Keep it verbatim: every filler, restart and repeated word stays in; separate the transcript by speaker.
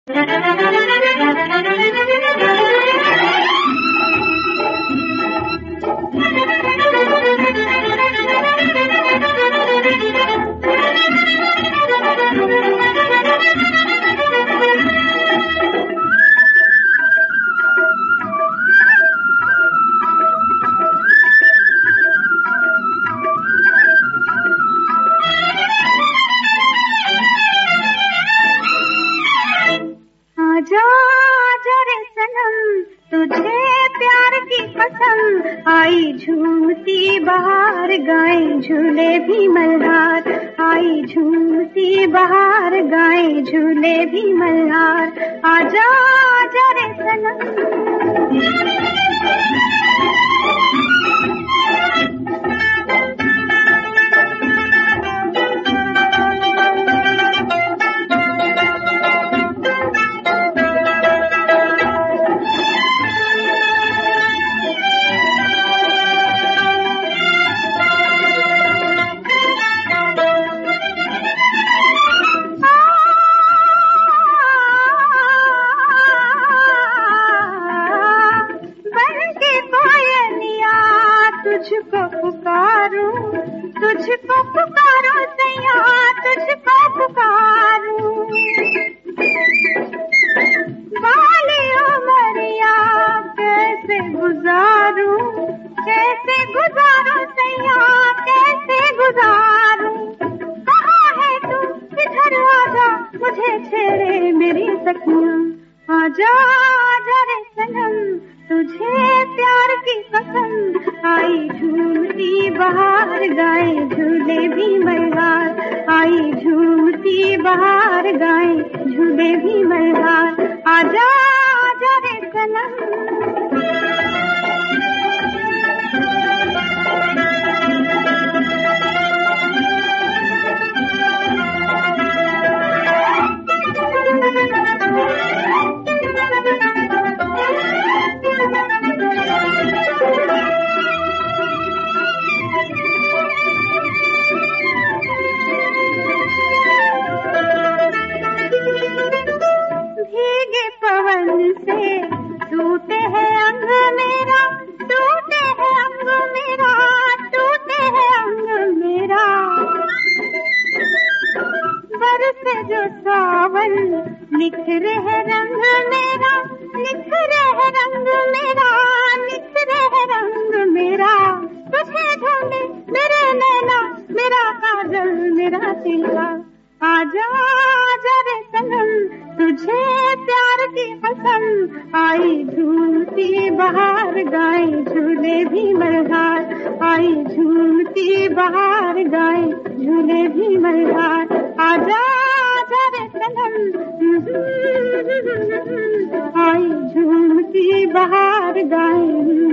Speaker 1: तुझे प्यार की कसम, आई झूमती बहार, गाए झूले भी मल्हार। आई झूमती बहार, गाए झूले भी मल्हार। आजा आजा रे सनम। तुझको पुकारूं, तुझको पुकारूं सैया, तुझको पुकारूं। बाली उमरिया कैसे गुजारूं, कैसे गुजारूं सैया, कैसे गुजारूं। कहाँ है तू, इधर आजा, मुझे छेड़े मेरी सखियां। आजा आजा रे सनम, तुझे प्यार की कसम, आई झूमती बहार, गाए झूले भी मल्हार। आई झूमती बहार, गाए झूले भी मल्हार। आजा आजा रे सनम। भीगे पवन से टूटे है अंग मेरा, टूटे है अंग मेरा, टूटे है अंग मेरा। बरसे जो सावन निखरे है रंग मेरा, निखरे है रंग मेरा, निखरे है रंग मेरा। तुझे ढूंढे मेरे नैना, मेरा काजल मेरा तिलका। आजा आजा रे सनम, तुझे प्यार की कसम, आई झूमती बहार, गाए झूले भी मल्हार। आई झूमती बहार, गाए झूले भी मल्हार। आजा आजा रे सनम, आई झूमती बहार, गाए